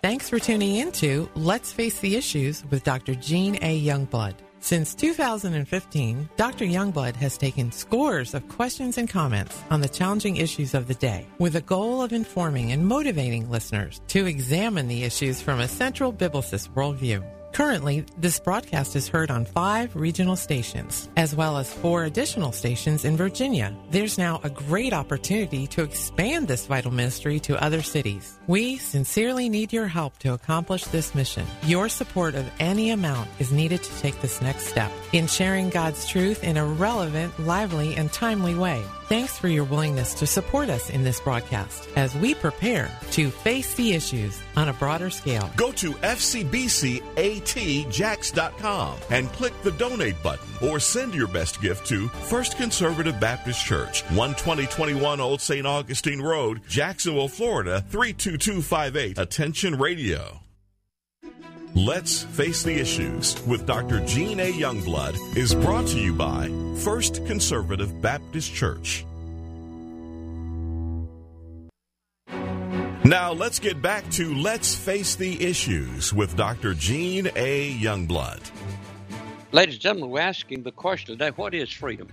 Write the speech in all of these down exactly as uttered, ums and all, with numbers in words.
Thanks for tuning in to Let's Face the Issues with Doctor Gene A. Youngblood. Since two thousand fifteen, Doctor Youngblood has taken scores of questions and comments on the challenging issues of the day with the goal of informing and motivating listeners to examine the issues from a central biblicist worldview. Currently, this broadcast is heard on five regional stations, as well as four additional stations in Virginia. There's now a great opportunity to expand this vital ministry to other cities. We sincerely need your help to accomplish this mission. Your support of any amount is needed to take this next step in sharing God's truth in a relevant, lively, and timely way. Thanks for your willingness to support us in this broadcast as we prepare to face the issues on a broader scale. Go to F C B C A T Jax dot com and click the donate button or send your best gift to First Conservative Baptist Church, one twenty twenty-one Old Saint Augustine Road, Jacksonville, Florida, three two two five eight. Attention Radio. Let's Face the Issues with Doctor Gene A. Youngblood is brought to you by First Conservative Baptist Church. Now let's get back to Let's Face the Issues with Doctor Gene A. Youngblood. Ladies and gentlemen, we're asking the question today, what is freedom?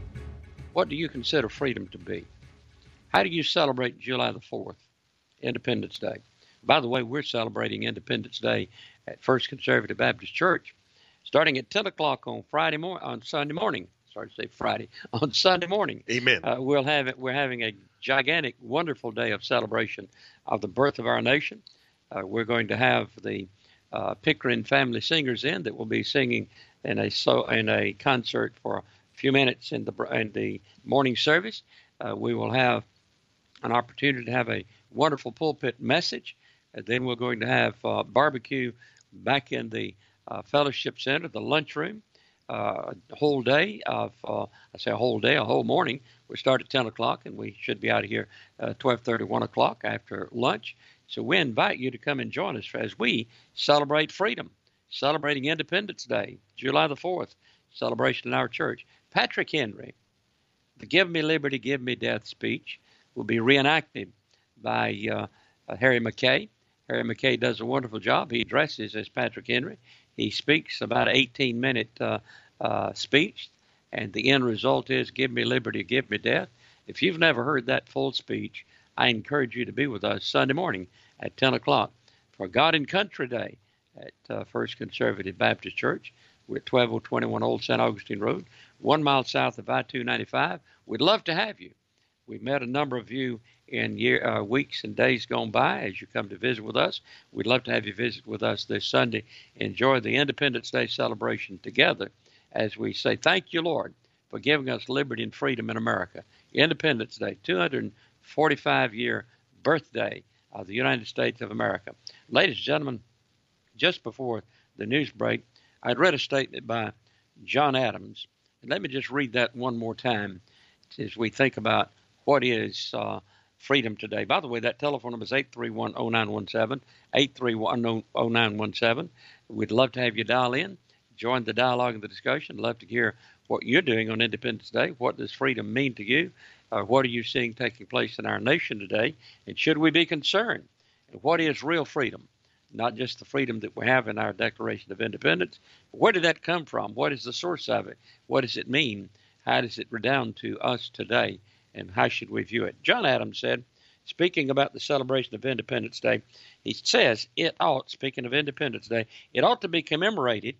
What do you consider freedom to be? How do you celebrate July the fourth, Independence Day? By the way, we're celebrating Independence Day at First Conservative Baptist Church, starting at ten o'clock on Friday morning, on Sunday morning. Sorry to say Friday, on Sunday morning. Amen. Uh, we'll have it. We're having a gigantic, wonderful day of celebration of the birth of our nation. Uh, we're going to have the uh, Pickering Family Singers in that will be singing in a so in a concert for a few minutes in the in the morning service. Uh, we will have an opportunity to have a wonderful pulpit message. And then we're going to have uh, barbecue back in the uh, fellowship center, the lunchroom, uh, a whole day of, uh, I say a whole day, a whole morning. We start at ten o'clock, and we should be out of here uh, twelve thirty, one o'clock after lunch. So we invite you to come and join us as we celebrate freedom, celebrating Independence Day, July the fourth, celebration in our church. Patrick Henry, the Give Me Liberty, Give Me Death speech will be reenacted by uh, uh, Harry McKay. Harry McKay does a wonderful job. He dresses as Patrick Henry. He speaks about an eighteen-minute uh, uh, speech, and the end result is, give me liberty, give me death. If you've never heard that full speech, I encourage you to be with us Sunday morning at ten o'clock for God and Country Day at uh, First Conservative Baptist Church. We're at twelve twenty-one Old Saint Augustine Road, one mile south of I two ninety-five. We'd love to have you. We've met a number of you in year, uh, weeks and days gone by as you come to visit with us. We'd love to have you visit with us this Sunday. Enjoy the Independence Day celebration together as we say, thank you, Lord, for giving us liberty and freedom in America. Independence Day, two hundred forty-five year birthday of the United States of America. Ladies and gentlemen, just before the news break, I'd read a statement by John Adams. And let me just read that one more time as we think about what is uh, freedom today. By the way, that telephone number is eight three one, oh nine one seven, eight three one, oh nine one seven. We'd love to have you dial in, join the dialogue and the discussion. Love to hear what you're doing on Independence Day. What does freedom mean to you? Uh, what are you seeing taking place in our nation today? And should we be concerned? And what is real freedom? Not just the freedom that we have in our Declaration of Independence. Where did that come from? What is the source of it? What does it mean? How does it redound to us today? And how should we view it? John Adams said, speaking about the celebration of Independence Day, he says it ought, speaking of Independence Day, it ought to be commemorated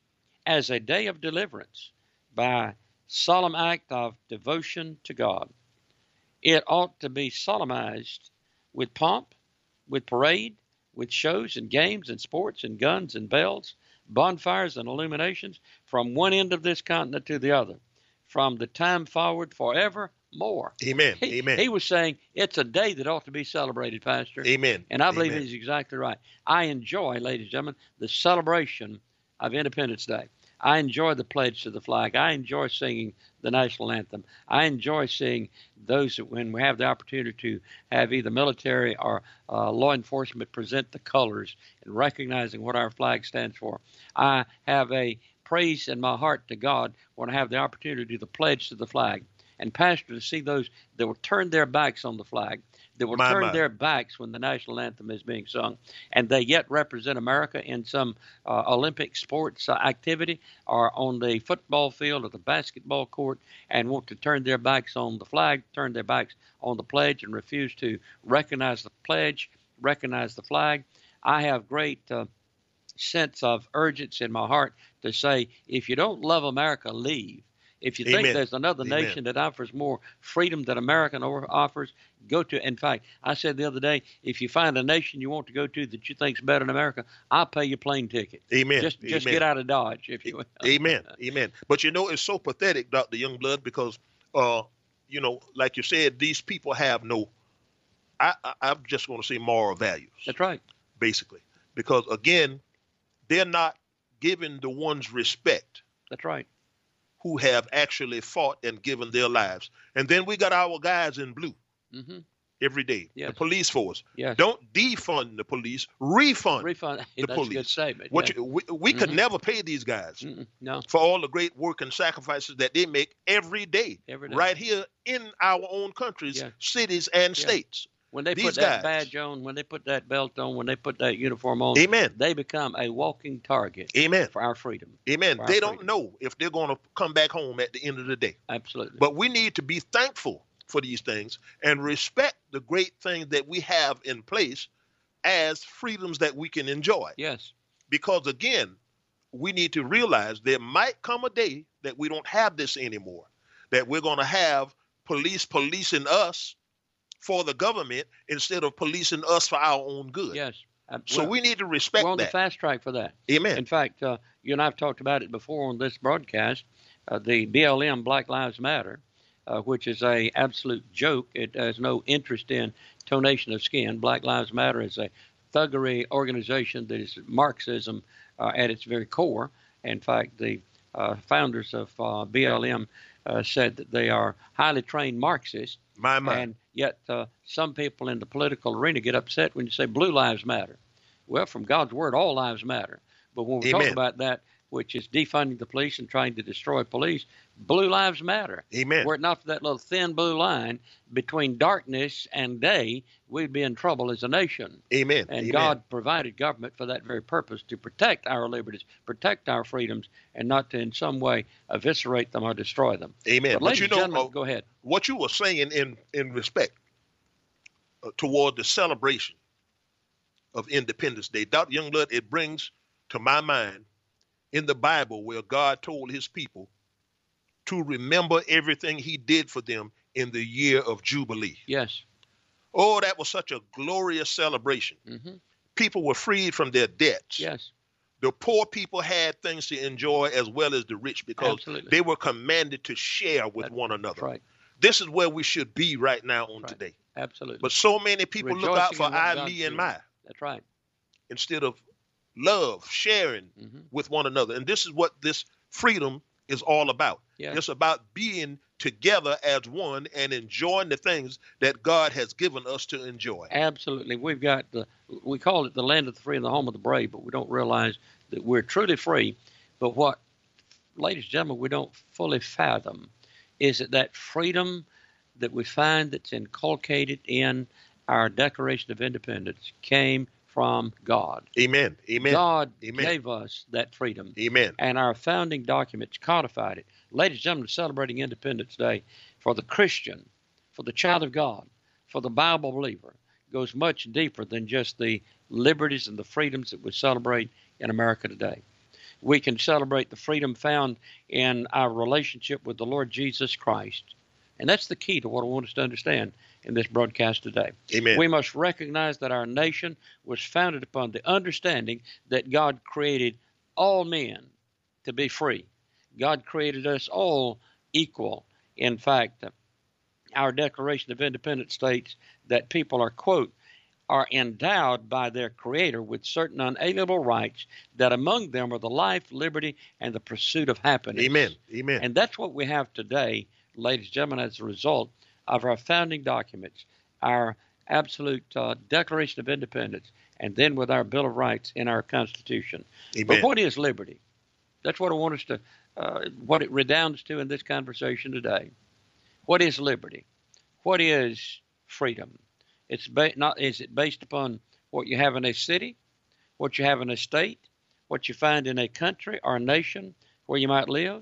as a day of deliverance by solemn act of devotion to God. It ought to be solemnized with pomp, with parade, with shows and games and sports and guns and bells, bonfires and illuminations from one end of this continent to the other, from the time forward forever more. Amen. He, Amen. He was saying it's a day that ought to be celebrated, Pastor. Amen. And I believe Amen. he's exactly right. I enjoy, ladies and gentlemen, the celebration of Independence Day. I enjoy the pledge to the flag. I enjoy singing the national anthem. I enjoy seeing those that when we have the opportunity to have either military or uh, law enforcement present the colors and recognizing what our flag stands for. I have a praise in my heart to God when I have the opportunity to do the pledge to the flag. And Pastor, to see those that will turn their backs on the flag, that will My, turn my. their backs when the national anthem is being sung, and they yet represent America in some uh, Olympic sports uh, activity or on the football field or the basketball court, and want to turn their backs on the flag, turn their backs on the pledge, and refuse to recognize the pledge, recognize the flag. I have great uh, sense of urgency in my heart to say, if you don't love America, leave. If you think Amen. there's another Amen. nation that offers more freedom than America offers, go to. In fact, I said the other day, if you find a nation you want to go to that you think's better than America, I'll pay you a plane ticket. Amen. Just just Amen. get out of Dodge, if you will. Amen. Amen. But you know, it's so pathetic, Doctor Youngblood, because, uh, you know, like you said, these people have no, I, I, I'm just going to say moral values. That's right. Basically. Because, again, they're not giving the ones respect. That's right. Who have actually fought and given their lives. And then we got our guys in blue mm-hmm. every day, yes. the police force. Yes. Don't defund the police, refund, refund. the That's police. A good statement. What yeah. you, we we mm-hmm. could never pay these guys Mm-mm. no. for all the great work and sacrifices that they make every day, every day. right here in our own countries, yeah. cities, and yeah. states. When they These put that guys. badge on, when they put that belt on, when they put that uniform on, Amen. they become a walking target Amen. for our freedom. Amen. They they freedom. don't know if they're going to come back home at the end of the day. Absolutely. But we need to be thankful for these things and respect the great things that we have in place as freedoms that we can enjoy. Yes. Because, again, we need to realize there might come a day that we don't have this anymore, that we're going to have police policing us for the government instead of policing us for our own good. Yes. Uh, So well, we need to respect we're on that. the fast track for that. Amen. In fact, uh, you and I have talked about it before on this broadcast. Uh, the B L M, Black Lives Matter, uh, which is a absolute joke. It has no interest in tonation of skin. Black Lives Matter is a thuggery organization that is Marxism uh, at its very core. In fact, the uh, founders of uh, B L M uh, said that they are highly trained Marxists. My, my. And yet uh, some people in the political arena get upset when you say blue lives matter. Well, from God's word, all lives matter. But when we Amen. talk about that, which is defunding the police and trying to destroy police, blue lives matter. Amen. Were it not for that little thin blue line between darkness and day, we'd be in trouble as a nation. Amen. And Amen. God provided government for that very purpose, to protect our liberties, protect our freedoms, and not to in some way eviscerate them or destroy them. Amen. But, But ladies you and know, gentlemen, uh, go ahead. what you were saying in, in respect uh, toward the celebration of Independence Day, Doctor Youngblood, it brings to my mind in the Bible where God told his people to remember everything he did for them in the year of Jubilee. Yes. Oh, that was such a glorious celebration. Mm-hmm. People were freed from their debts. Yes. The poor people had things to enjoy as well as the rich because Absolutely. they were commanded to share with That- one another. That's right. This is where we should be right now on Right. today. Absolutely. But so many people look out Rejoicing for in what I, God's me, and doing. my That's right. instead of love, sharing Mm-hmm. with one another. And this is what this freedom is all about. Yes. It's about being together as one and enjoying the things that God has given us to enjoy. Absolutely. We've got the, we call it the land of the free and the home of the brave, but we don't realize that we're truly free. But what, ladies and gentlemen, we don't fully fathom is that that freedom that we find that's inculcated in our Declaration of Independence came from God. Amen. Amen. God Amen. gave us that freedom. Amen. And our founding documents codified it. Ladies and gentlemen, celebrating Independence Day for the Christian, for the child of God, for the Bible believer, goes much deeper than just the liberties and the freedoms that we celebrate in America today. We can celebrate the freedom found in our relationship with the Lord Jesus Christ. And that's the key to what I want us to understand in this broadcast today. Amen. We must recognize that our nation was founded upon the understanding that God created all men to be free. God created us all equal. In fact, our Declaration of Independence states that people are, quote, are endowed by their Creator with certain unalienable rights, that among them are the life, liberty, and the pursuit of happiness. Amen. Amen. And that's what we have today, ladies and gentlemen, as a result of our founding documents, our absolute uh, Declaration of Independence, and then with our Bill of Rights in our Constitution. Amen. But what is liberty? That's what I want us to, uh, what it redounds to in this conversation today. What is liberty? What is freedom? It's ba- not. Is it based upon what you have in a city, what you have in a state, what you find in a country or a nation where you might live?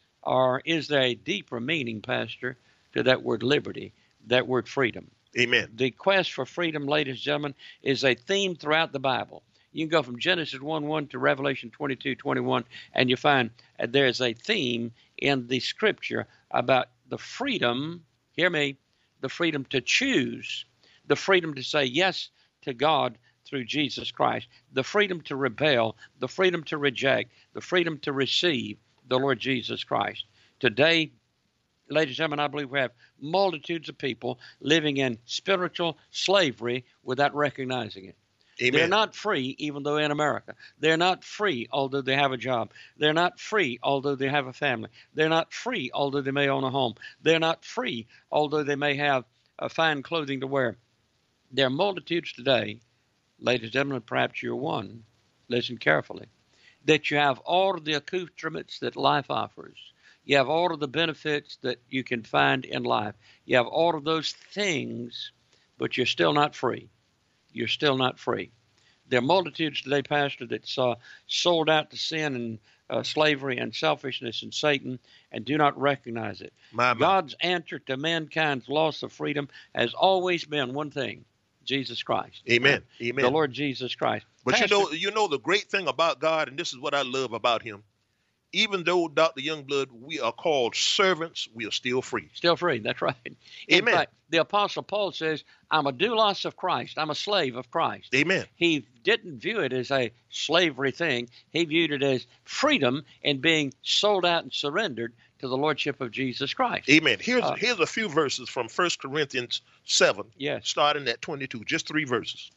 Or is there a deeper meaning, Pastor, to that word liberty, that word freedom? Amen. The quest for freedom, ladies and gentlemen, is a theme throughout the Bible. You can go from Genesis one one to Revelation twenty-two twenty-one, and you find there's a theme in the Scripture about the freedom, hear me, the freedom to choose, the freedom to say yes to God through Jesus Christ, the freedom to rebel, the freedom to reject, the freedom to receive the Lord Jesus Christ. Today, ladies and gentlemen, I believe we have multitudes of people living in spiritual slavery without recognizing it. Amen. They're not free, even though in America. They're not free, although they have a job. They're not free, although they have a family. They're not free, although they may own a home. They're not free, although they may have uh, fine clothing to wear. There are multitudes today, ladies and gentlemen, perhaps you're one, listen carefully, that you have all of the accoutrements that life offers. You have all of the benefits that you can find in life. You have all of those things, but you're still not free. You're still not free. There are multitudes today, Pastor, that's uh, sold out to sin and uh, slavery and selfishness and Satan and do not recognize it. My, my. God's answer to mankind's loss of freedom has always been one thing: Jesus Christ. Amen. Right? Amen. The Lord Jesus Christ. But Pastor, you know, you know the great thing about God, and this is what I love about him. Even though, Doctor Youngblood, we are called servants, we are still free. Still free. That's right. In Amen. fact, the Apostle Paul says, I'm a doulos of Christ. I'm a slave of Christ. Amen. He didn't view it as a slavery thing. He viewed it as freedom and being sold out and surrendered to the Lordship of Jesus Christ. Amen. Here's, Uh, here's a few verses from First Corinthians seven, Yes. starting at twenty-two, just three verses.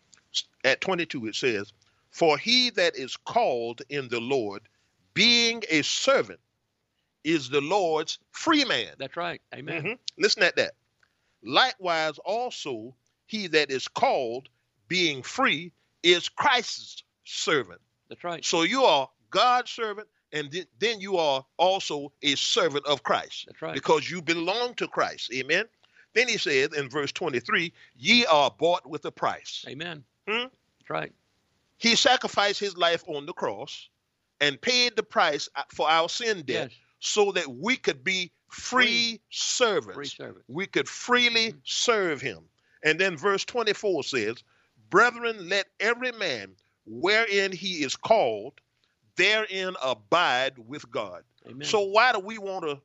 At twenty-two, it says, "For he that is called in the Lord, being a servant, is the Lord's free man." That's right. Amen. Mhm. Listen at that. "Likewise also he that is called, being free, is Christ's servant." That's right. So you are God's servant, and th- then you are also a servant of Christ. That's right. Because you belong to Christ. Amen. Then he says in verse twenty-three, "Ye are bought with a price." Amen. Hmm? That's right. He sacrificed his life on the cross and paid the price for our sin debt, Yes. so that we could be free, Free. servants. Free servant. We could freely Mhm. serve him. And then verse twenty-four says, "Brethren, let every man wherein he is called, therein abide with God." Amen. So why do we want to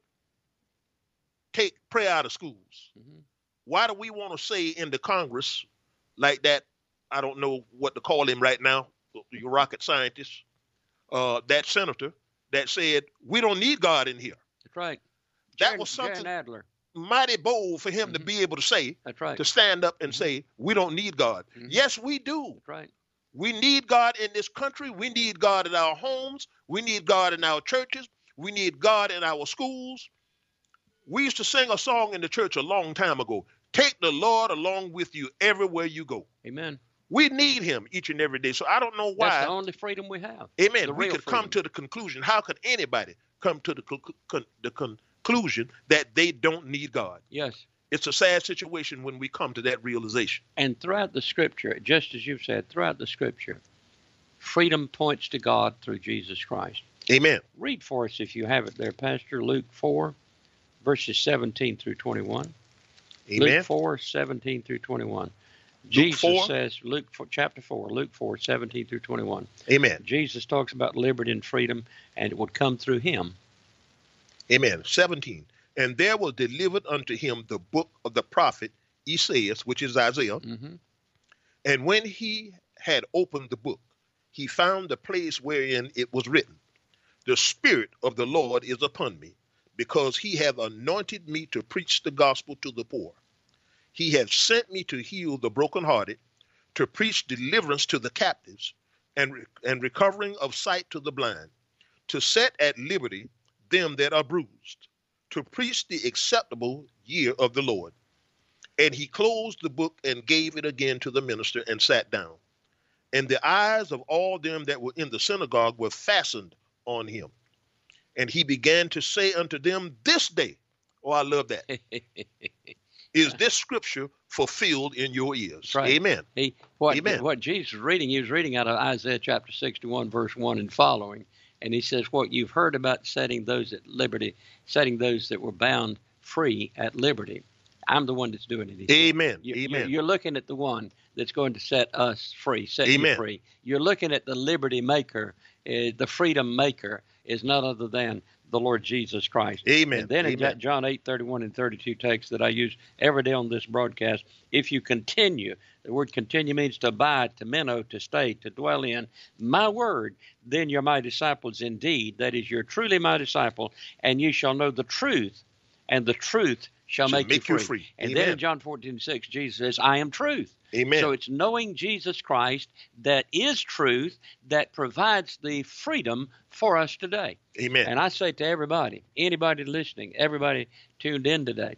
take prayer out of schools? Mhm. Why do we want to say in the Congress like that? I don't know what to call him right now, your rocket scientist, uh, that senator that said, we don't need God in here. That's right. That Jaron- was something Jaron Adler. mighty bold for him to Mhm. be able to say, That's right. to stand up and Mhm. say, we don't need God. Mhm. Yes, we do. That's right. We need God in this country. We need God in our homes. We need God in our churches. We need God in our schools. We used to sing a song in the church a long time ago. Take the Lord along with you everywhere you go. Amen. We need him each and every day. So I don't know That's why. the only freedom we have. Amen. The We real could come freedom. to the conclusion. How could anybody come to the, con- con- the conclusion that they don't need God? Yes. It's a sad situation when we come to that realization. And throughout the Scripture, just as you've said, throughout the Scripture, freedom points to God through Jesus Christ. Amen. Read for us, if you have it there, Pastor, Luke four, verses seventeen through twenty-one. Amen. Luke four, seventeen through twenty-one. Jesus four? says, Luke four, chapter four, Luke four, seventeen through twenty-one. Amen. Jesus talks about liberty and freedom, and it would come through him. Amen. seventeen. "And there was delivered unto him the book of the prophet Esaias," which is Isaiah. Hmm. "And when he had opened the book, he found the place wherein it was written, The Spirit of the Lord is upon me, because he hath anointed me to preach the gospel to the poor. He hath sent me to heal the brokenhearted, to preach deliverance to the captives, and, re- and recovering of sight to the blind, to set at liberty them that are bruised, to preach the acceptable year of the Lord. And he closed the book and gave it again to the minister and sat down. And the eyes of all them that were in the synagogue were fastened on him. And he began to say unto them, This day," oh, I love that, "is this scripture fulfilled in your ears. Right. Amen. He, what, Amen. what Jesus was reading, he was reading out of Isaiah chapter sixty-one, verse one and following. And he says, what you've heard about setting those at liberty, setting those that were bound free at liberty. I'm the one that's doing it. Amen. You, Amen. You're looking at the one that's going to set us free, set Amen. you free. You're looking at the liberty maker. Uh, the freedom maker is none other than the Lord Jesus Christ. Amen. And then in Amen. that John eight, thirty-one and thirty-two text that I use every day on this broadcast, if you continue, the word continue means to abide, to meno, to stay, to dwell in my word, then you're my disciples indeed. That is, you're truly my disciple, and you shall know the truth, and the truth shall, Shall make, make you you free. free. And Amen. then in John fourteen, six, Jesus says, I am truth. Amen. So it's knowing Jesus Christ that is truth that provides the freedom for us today. Amen. And I say to everybody, anybody listening, everybody tuned in today,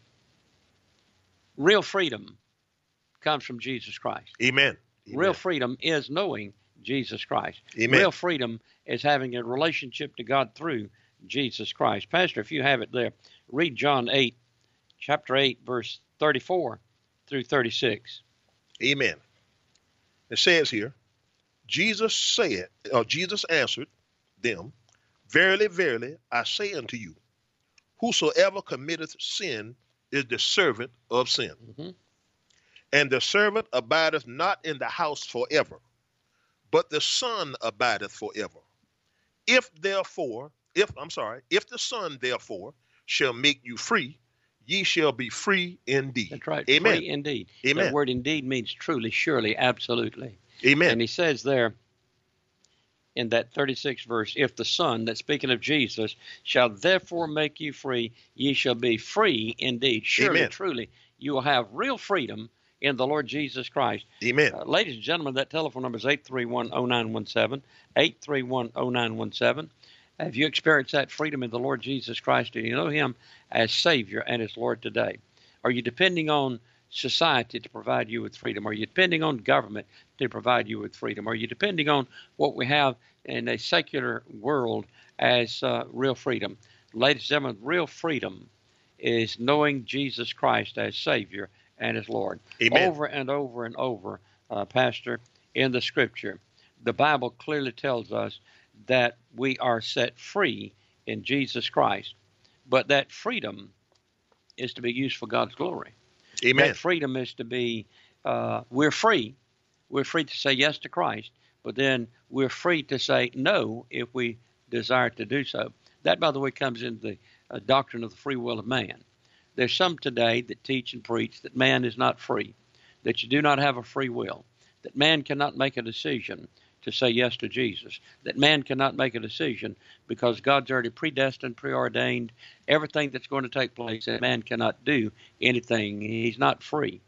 real freedom comes from Jesus Christ. Amen. Amen. Real freedom is knowing Jesus Christ. Amen. Real freedom is having a relationship to God through Jesus Christ. Pastor, if you have it there, read John eight, chapter eight, verse thirty-four through thirty-six. Amen. It says here, Jesus said, or Jesus answered them, Verily, verily, I say unto you, whosoever committeth sin is the servant of sin. Mm-hmm. And the servant abideth not in the house forever, but the Son abideth forever. If therefore, if, I'm sorry, if the Son therefore shall make you free, ye shall be free indeed. That's right. Amen. Free indeed. Amen. That word indeed means truly, surely, absolutely. Amen. And he says there in that thirty-sixth verse, if the Son, that's speaking of Jesus, shall therefore make you free, ye shall be free indeed. Surely, Amen. truly, you will have real freedom in the Lord Jesus Christ. Amen. Uh, ladies and gentlemen, that telephone number is eight three one, oh nine one seven, eight three one, oh nine one seven. Have you experienced that freedom in the Lord Jesus Christ? Do you know him as Savior and as Lord today? Are you depending on society to provide you with freedom? Are you depending on government to provide you with freedom? Are you depending on what we have in a secular world as uh, real freedom? Ladies and gentlemen, real freedom is knowing Jesus Christ as Savior and as Lord. Amen. Over and over and over, uh, Pastor, in the Scripture, the Bible clearly tells us that we are set free in Jesus Christ, but that freedom is to be used for God's glory. Amen. That freedom is to be, uh, we're free. We're free to say yes to Christ, but then we're free to say no if we desire to do so. That, by the way, comes into the uh, doctrine of the free will of man. There's some today that teach and preach that man is not free, that you do not have a free will, that man cannot make a decision to say yes to Jesus, that man cannot make a decision because God's already predestined, preordained everything that's going to take place, and man cannot do anything. He's not free.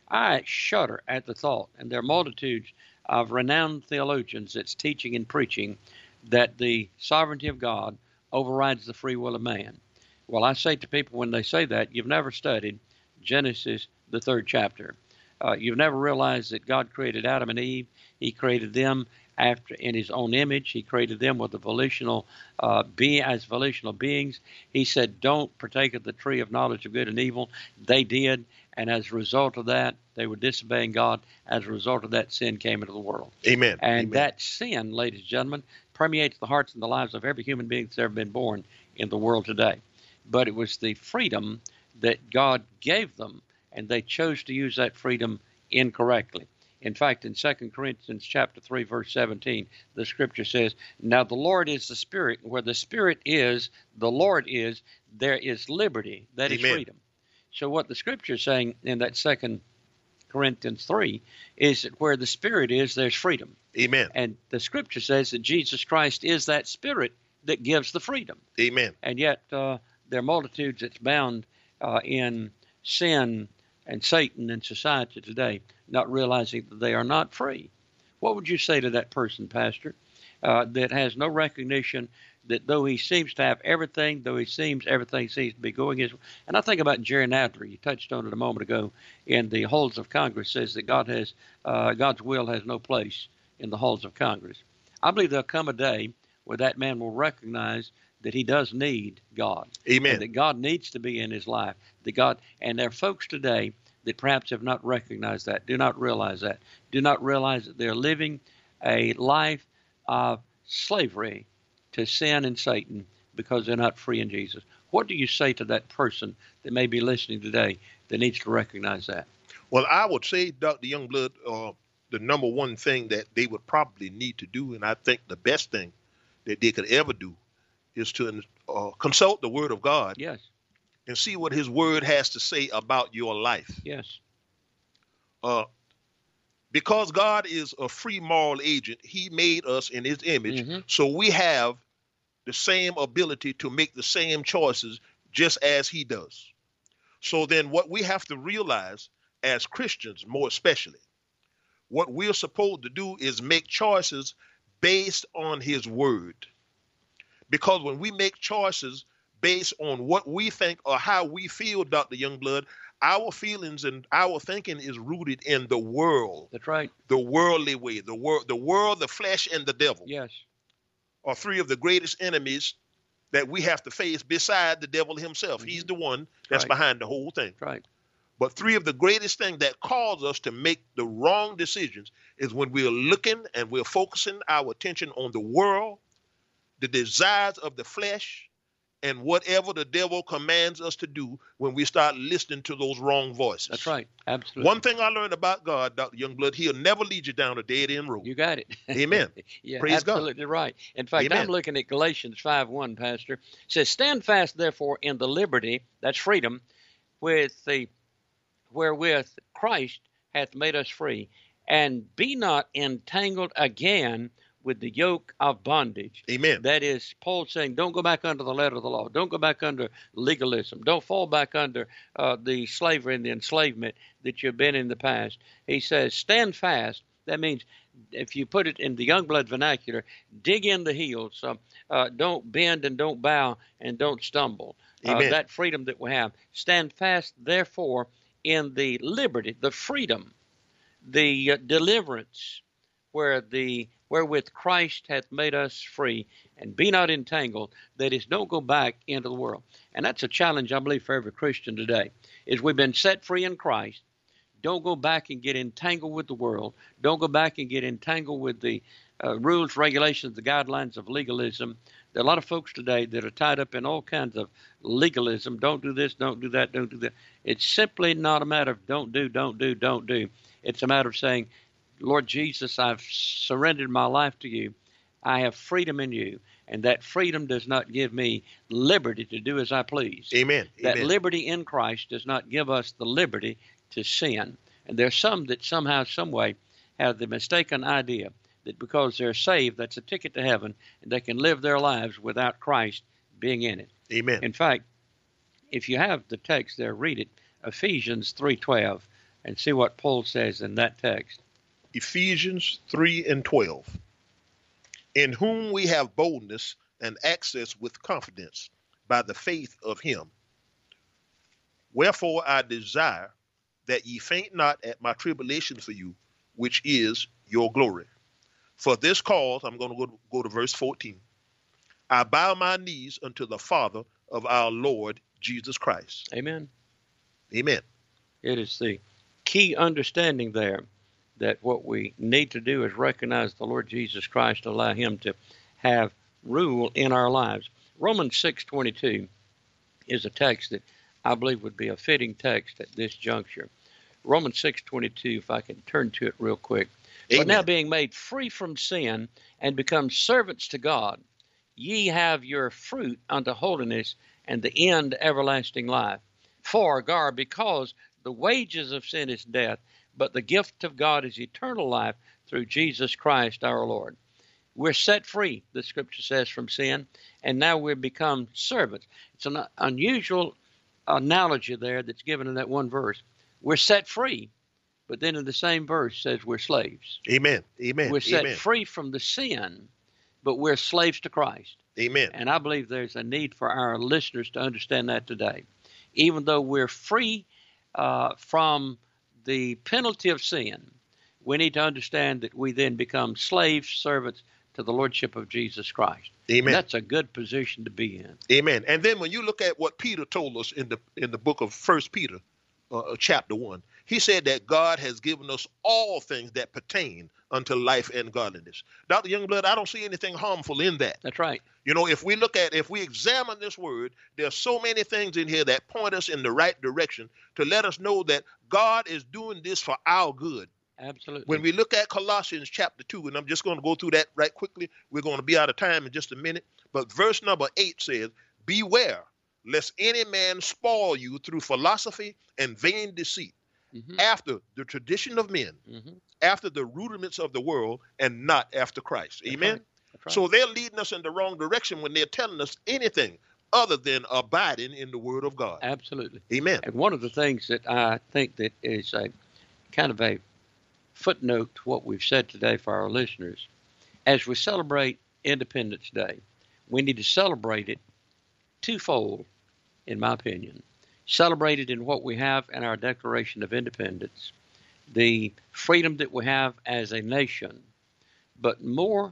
I shudder at the thought, and there are multitudes of renowned theologians that's teaching and preaching that the sovereignty of God overrides the free will of man. Well, I say to people when they say that, you've never studied Genesis, the third chapter. Uh, you've never realized that God created Adam and Eve. He created them after in his own image. He created them with a volitional uh, be as volitional beings. He said, don't partake of the tree of knowledge of good and evil. They did, and as a result of that, they were disobeying God. As a result of that, sin came into the world. Amen. And Amen. that sin, ladies and gentlemen, permeates the hearts and the lives of every human being that's ever been born in the world today. But it was the freedom that God gave them, and they chose to use that freedom incorrectly. In fact, in Second Corinthians chapter three, verse seventeen, the scripture says, now the Lord is the Spirit, and where the Spirit is, the Lord is, there is liberty. That is Amen. freedom. So what the scripture is saying in that Second Corinthians three is that where the Spirit is, there's freedom. Amen. And the scripture says that Jesus Christ is that Spirit that gives the freedom. Amen. And yet uh, there are multitudes that's bound uh, in sin and Satan and society today, not realizing that they are not free. What would you say to that person, Pastor, uh, that has no recognition that though he seems to have everything, though he seems everything seems to be going his way? And I think about Jerry Nadler. You touched on it a moment ago in the halls of Congress, says that God has uh, God's will has no place in the halls of Congress. I believe there'll come a day where that man will recognize that he does need God. Amen. And that God needs to be in his life. That God, and there are folks today that perhaps have not recognized that, do not realize that, do not realize that they're living a life of slavery to sin and Satan because they're not free in Jesus. What do you say to that person that may be listening today that needs to recognize that? Well, I would say, Doctor Youngblood, uh, the number one thing that they would probably need to do, and I think the best thing that they could ever do, is to uh, consult the Word of God. Yes. And see what His Word has to say about your life. Yes. Uh, because God is a free moral agent, He made us in His image, mm-hmm. so we have the same ability to make the same choices just as He does. So then what we have to realize as Christians, more especially, what we're supposed to do is make choices based on His Word. Because when we make choices based on what we think or how we feel, Doctor Youngblood, our feelings and our thinking is rooted in the world. That's right. The worldly way, the world, the world, the flesh, and the devil. Yes. Are three of the greatest enemies that we have to face beside the devil himself. Mm-hmm. He's the one that's right. behind the whole thing. Right. But three of the greatest things that cause us to make the wrong decisions is when we're looking and we're focusing our attention on the world, the desires of the flesh, and whatever the devil commands us to do when we start listening to those wrong voices. That's right. Absolutely. One thing I learned about God, Doctor Youngblood, He'll never lead you down a dead-end road. You got it. Amen. Yeah, Praise absolutely God. Right. In fact, Amen. I'm looking at Galatians five one, Pastor. It says, stand fast, therefore, in the liberty, that's freedom, with the wherewith Christ hath made us free, and be not entangled again with the yoke of bondage. Amen. That is, Paul saying, don't go back under the letter of the law. Don't go back under legalism. Don't fall back under uh, the slavery and the enslavement that you've been in the past. He says, stand fast. That means, if you put it in the Youngblood vernacular, dig in the heels. Uh, uh, don't bend and don't bow and don't stumble. Uh, that freedom that we have. Stand fast, therefore, in the liberty, the freedom, the uh, deliverance, where the wherewith Christ hath made us free, and be not entangled, that is, don't go back into the world. And that's a challenge, I believe, for every Christian today, is we've been set free in Christ. Don't go back and get entangled with the world. Don't go back and get entangled with the uh, rules, regulations, the guidelines of legalism. There are a lot of folks today that are tied up in all kinds of legalism. Don't do this, don't do that, don't do that. It's simply not a matter of don't do, don't do, don't do. It's a matter of saying, Lord Jesus, I've surrendered my life to you. I have freedom in you. And that freedom does not give me liberty to do as I please. Amen. That Amen. liberty in Christ does not give us the liberty to sin. And there's some that somehow, some way, have the mistaken idea that because they're saved, that's a ticket to heaven, and they can live their lives without Christ being in it. Amen. In fact, if you have the text there, read it, Ephesians three twelve, and see what Paul says in that text. Ephesians three and twelve, in whom we have boldness and access with confidence by the faith of him. Wherefore I desire that ye faint not at my tribulation for you, which is your glory. For this cause, I'm going to go, go to verse fourteen. I bow my knees unto the Father of our Lord Jesus Christ. Amen. Amen. It is the key understanding there that what we need to do is recognize the Lord Jesus Christ, allow him to have rule in our lives. Romans six twenty-two is a text that I believe would be a fitting text at this juncture. Romans six twenty-two, if I can turn to it real quick. Amen. But now being made free from sin and become servants to God, ye have your fruit unto holiness and the end everlasting life. For, Gar, because the wages of sin is death, but the gift of God is eternal life through Jesus Christ our Lord. We're set free, the scripture says, from sin, and now we've become servants. It's an unusual analogy there that's given in that one verse. We're set free, but then in the same verse says we're slaves. Amen. Amen. We're set Amen. free from the sin, but we're slaves to Christ. Amen. And I believe there's a need for our listeners to understand that today. Even though we're free uh, from the penalty of sin, we need to understand that we then become slaves, servants to the Lordship of Jesus Christ. Amen. And that's a good position to be in. Amen. And then when you look at what Peter told us in the in the book of First Peter, uh, chapter one. He said that God has given us all things that pertain unto life and godliness. Doctor Youngblood, I don't see anything harmful in that. That's right. You know, if we look at, if we examine this word, there's so many things in here that point us in the right direction to let us know that God is doing this for our good. Absolutely. When we look at Colossians chapter two, and I'm just going to go through that right quickly. We're going to be out of time in just a minute. But verse number eight says, beware lest any man spoil you through philosophy and vain deceit, mm-hmm. after the tradition of men, mm-hmm. after the rudiments of the world, and not after Christ. That's Amen? Right. That's right. So they're leading us in the wrong direction when they're telling us anything other than abiding in the word of God. Absolutely. Amen. And one of the things that I think that is a kind of a footnote to what we've said today for our listeners, as we celebrate Independence Day, we need to celebrate it twofold, in my opinion. Celebrate it in what we have in our Declaration of Independence, the freedom that we have as a nation, but more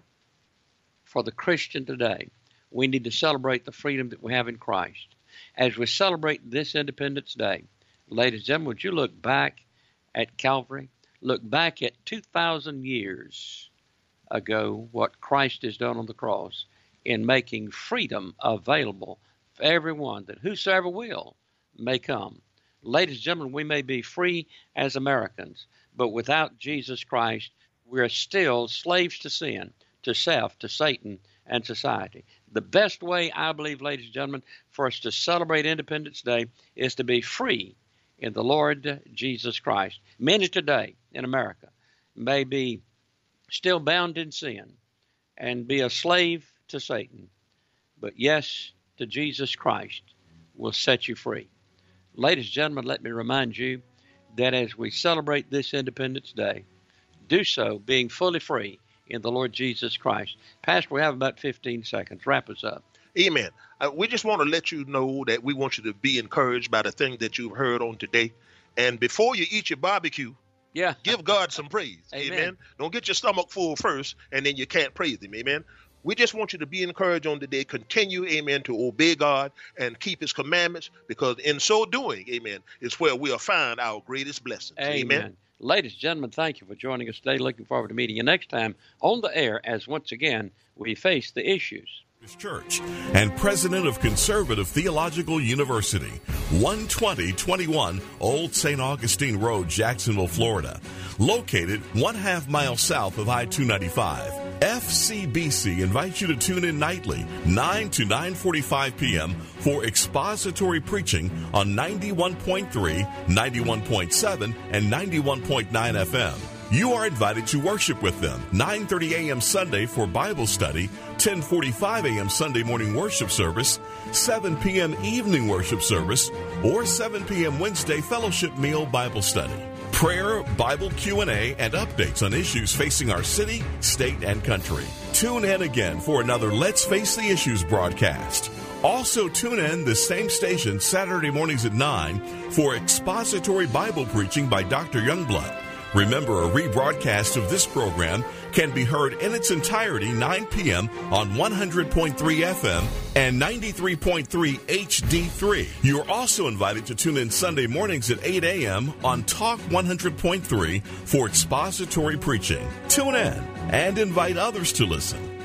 for the Christian today, we need to celebrate the freedom that we have in Christ. As we celebrate this Independence Day, ladies and gentlemen, would you look back at Calvary? Look back at two thousand years ago, what Christ has done on the cross in making freedom available for everyone, that whosoever will may come. Ladies and gentlemen, we may be free as Americans, but without Jesus Christ, we're still slaves to sin, to self, to Satan, and society. The best way, I believe, ladies and gentlemen, for us to celebrate Independence Day is to be free in the Lord Jesus Christ. Many today in America may be still bound in sin and be a slave to Satan, but yes, to Jesus Christ will set you free. Ladies and gentlemen, let me remind you that as we celebrate this Independence Day, do so being fully free in the Lord Jesus Christ. Pastor, we have about fifteen seconds. Wrap us up. Amen. Uh, we just want to let you know that we want you to be encouraged by the thing that you've heard on today. And before you eat your barbecue, yeah, give God some praise. Amen. Amen. Don't get your stomach full first, and then you can't praise him. Amen. We just want you to be encouraged on today. Continue, amen, to obey God and keep his commandments, because in so doing, amen, is where we'll find our greatest blessings. Amen. Amen. Ladies and gentlemen, thank you for joining us today. Looking forward to meeting you next time on the air as once again we face the issues. Church and president of Conservative Theological University, one twenty twenty-one Old Saint Augustine Road, Jacksonville, Florida, located one half mile south of I two ninety-five. F C B C invites you to tune in nightly, nine to nine forty-five p.m. for expository preaching on ninety-one point three, ninety-one point seven, and ninety-one point nine F M. You are invited to worship with them, nine thirty a.m. Sunday for Bible study, ten forty-five a.m. Sunday morning worship service, seven p.m. evening worship service, or seven p.m. Wednesday fellowship meal Bible study. Prayer, Bible Q and A, and updates on issues facing our city, state, and country. Tune in again for another Let's Face the Issues broadcast. Also tune in the same station Saturday mornings at nine for expository Bible preaching by Doctor Youngblood. Remember, a rebroadcast of this program can be heard in its entirety nine p.m. on one hundred point three F M and ninety-three point three H D three. You're also invited to tune in Sunday mornings at eight a.m. on Talk one hundred point three for expository preaching. Tune in and invite others to listen.